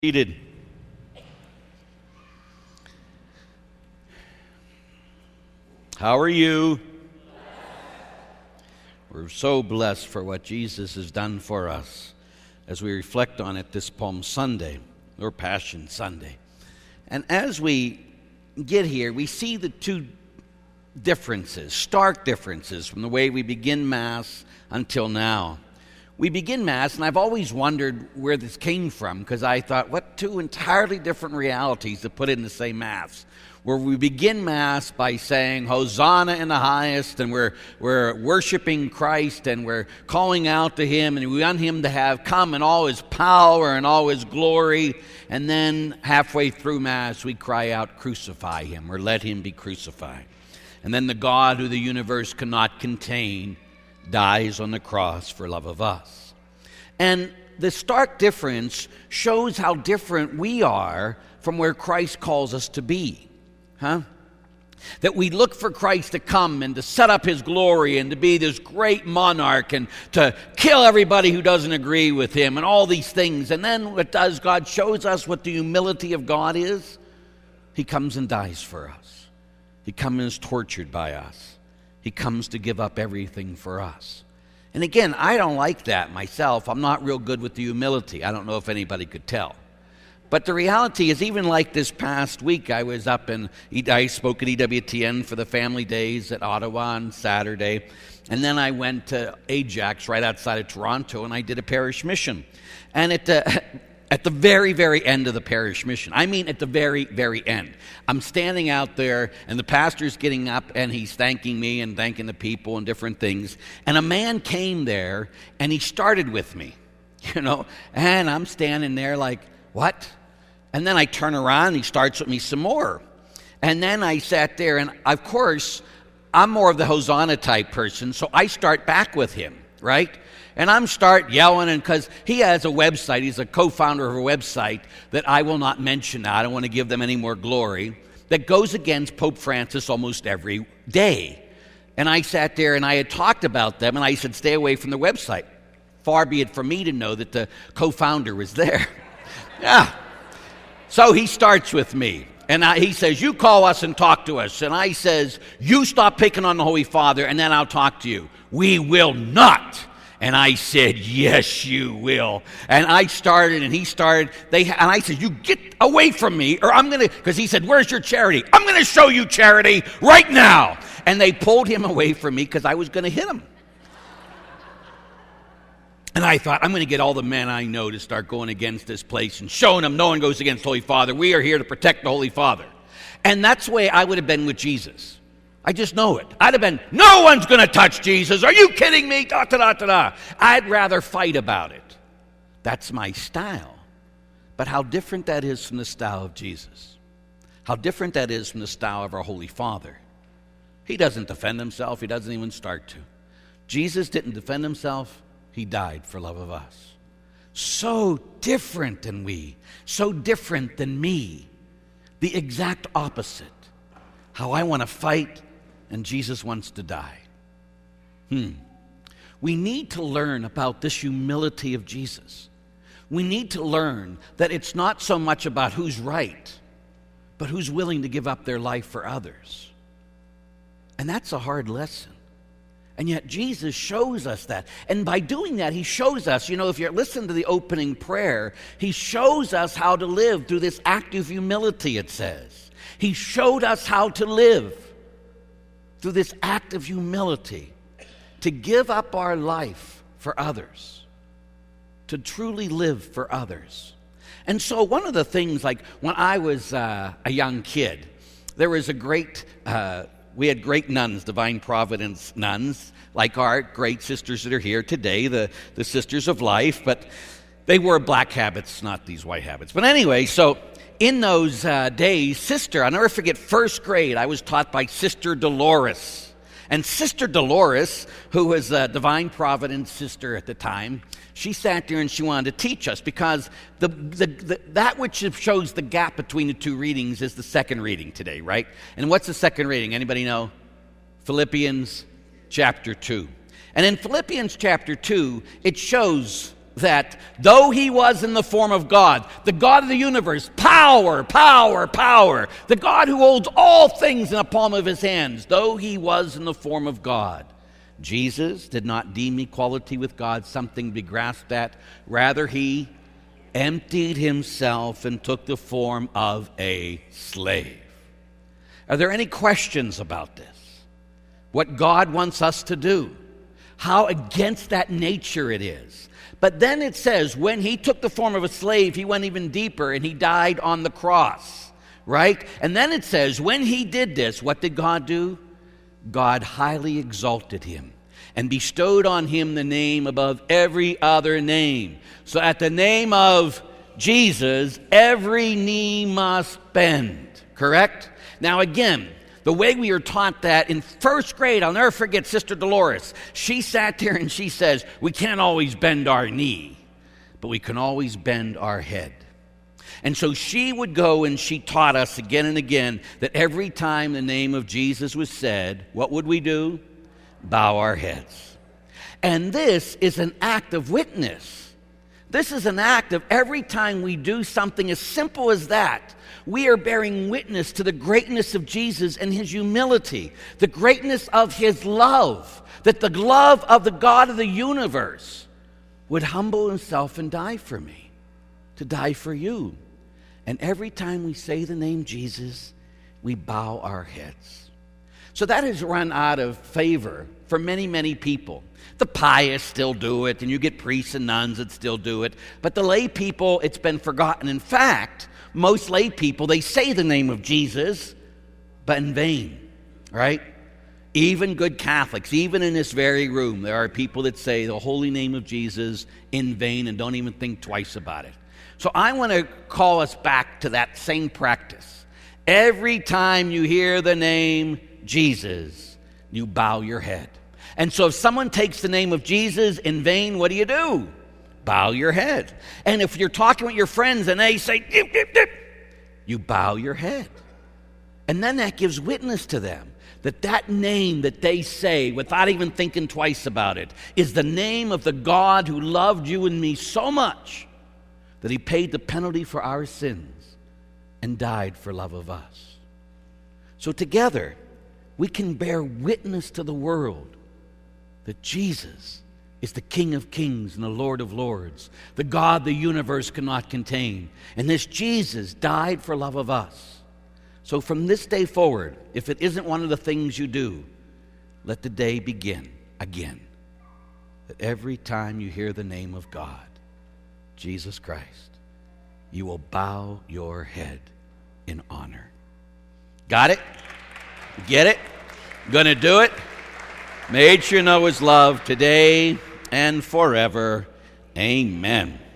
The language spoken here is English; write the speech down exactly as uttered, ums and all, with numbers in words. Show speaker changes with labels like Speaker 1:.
Speaker 1: Seated. How are you? We're so blessed for what Jesus has done for us as we reflect on it this Palm Sunday, or Passion Sunday. And as we get here, we see the two differences, stark differences from the way we begin Mass until now. We begin Mass, and I've always wondered where this came from, because I thought, what two entirely different realities to put in the same Mass, where we begin Mass by saying, Hosanna in the highest, and we're, we're worshiping Christ, and we're calling out to Him, and we want Him to have come in all His power and all His glory, and then halfway through Mass, we cry out, crucify Him, or let Him be crucified. And then the God who the universe cannot contain dies on the cross for love of us. And the stark difference shows how different we are from where Christ calls us to be. Huh? That we look for Christ to come and to set up His glory and to be this great monarch and to kill everybody who doesn't agree with Him and all these things. And then what does God shows us what the humility of God is? He comes and dies for us. He comes and is tortured by us. He comes to give up everything for us. And again, I don't like that myself. I'm not real good with the humility. I don't know if anybody could tell. But the reality is, even like this past week, I was up and I spoke at E W T N for the family days at Ottawa on Saturday. And then I went to Ajax right outside of Toronto, and I did a parish mission. And at the, at the very, very end of the parish mission, I mean at the very, very end, I'm standing out there, and the pastor's getting up, and he's thanking me and thanking the people and different things. And a man came there, and he started with me, you know, and I'm standing there like, what? And then I turn around, and he starts with me some more. And then I sat there, and of course, I'm more of the Hosanna type person, so I start back with him, right? And I'm start yelling, and because he has a website, he's a co-founder of a website that I will not mention now, I don't want to give them any more glory, that goes against Pope Francis almost every day. And I sat there, and I had talked about them, and I said, stay away from the website. Far be it from me to know that the co-founder was there. Yeah. So he starts with me, and I, he says, you call us and talk to us. And I says, you stop picking on the Holy Father, and then I'll talk to you. We will not. And I said, yes, you will. And I started, and he started. They and I said, you get away from me, or I'm going to, because he said, where's your charity? I'm going to show you charity right now. And they pulled him away from me because I was going to hit him. And I thought, I'm going to get all the men I know to start going against this place and showing them no one goes against Holy Father. We are here to protect the Holy Father. And that's the way I would have been with Jesus. I just know it. I'd have been, no one's going to touch Jesus. Are you kidding me? Da, da, da, da, da. I'd rather fight about it. That's my style. But how different that is from the style of Jesus. How different that is from the style of our Holy Father. He doesn't defend himself. He doesn't even start to. Jesus didn't defend himself. He died for love of us. So different than we. So different than me. The exact opposite. How I want to fight, and Jesus wants to die. Hmm. We need to learn about this humility of Jesus. We need to learn that it's not so much about who's right, but who's willing to give up their life for others. And that's a hard lesson. And yet Jesus shows us that. And by doing that, he shows us, you know, if you listen to the opening prayer, he shows us how to live through this act of humility, it says. He showed us how to live through this act of humility, to give up our life for others, to truly live for others. And so one of the things, like when I was uh, a young kid, there was a great, uh, we had great nuns, Divine Providence nuns, like our great sisters that are here today, the, the Sisters of Life, but they wore black habits, not these white habits. But anyway, so in those uh, days, Sister, I'll never forget, first grade, I was taught by Sister Dolores. And Sister Dolores, who was a Divine Providence sister at the time, she sat there and she wanted to teach us, because the, the, the that which shows the gap between the two readings is the second reading today, right? And what's the second reading? Anybody know? Philippians chapter two. And in Philippians chapter two, it shows that though he was in the form of God, the God of the universe, power, power, power, the God who holds all things in the palm of his hands, though he was in the form of God, Jesus did not deem equality with God something to be grasped at. Rather, he emptied himself and took the form of a slave. Are there any questions about this? What God wants us to do? How against that nature it is? But then it says, when he took the form of a slave, he went even deeper and he died on the cross, right? And then it says, when he did this, what did God do? God highly exalted him and bestowed on him the name above every other name. So at the name of Jesus, every knee must bend, correct? Now again, the way we are taught that in first grade, I'll never forget Sister Dolores. She sat there and she says, we can't always bend our knee, but we can always bend our head. And so she would go and she taught us again and again that every time the name of Jesus was said, what would we do? Bow our heads. And this is an act of witness. This is an act of every time we do something as simple as that, we are bearing witness to the greatness of Jesus and his humility, the greatness of his love, that the love of the God of the universe would humble himself and die for me, to die for you. And every time we say the name Jesus, we bow our heads. So that has run out of favor for many, many people. The pious still do it, and you get priests and nuns that still do it. But the lay people, it's been forgotten. In fact, most lay people, they say the name of Jesus, but in vain, right? Even good Catholics, even in this very room, there are people that say the holy name of Jesus in vain and don't even think twice about it. So I want to call us back to that same practice. Every time you hear the name Jesus, you bow your head. And so if someone takes the name of Jesus in vain, what do you do? Bow your head. And if you're talking with your friends and they say, dip, dip, dip, you bow your head. And then that gives witness to them that that name that they say without even thinking twice about it is the name of the God who loved you and me so much that he paid the penalty for our sins and died for love of us. So together, we can bear witness to the world that Jesus is the King of kings and the Lord of lords, the God the universe cannot contain. And this Jesus died for love of us. So from this day forward, if it isn't one of the things you do, let the day begin again. That every time you hear the name of God, Jesus Christ, you will bow your head in honor. Got it? Get it? Gonna do it? Made sure you know his love today and forever. Amen.